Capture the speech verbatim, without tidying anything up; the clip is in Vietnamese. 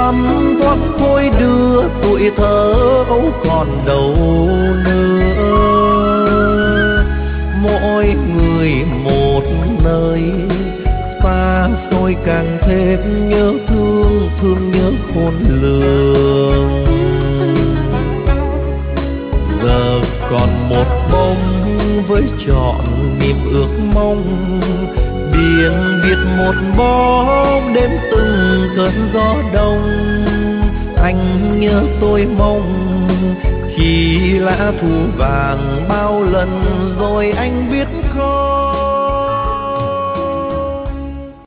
thắm thoát thôi đưa tuổi thơ ấu còn đâu nữa. Mỗi người một nơi xa xôi càng thêm nhớ thương, thương nhớ khôn lường. Giờ còn một bông với trọn niềm ước mong, biển biệt một bóng đêm từng cơn gió đông. Anh nhớ tôi mong khi lá thu vàng bao lần rồi anh biết không.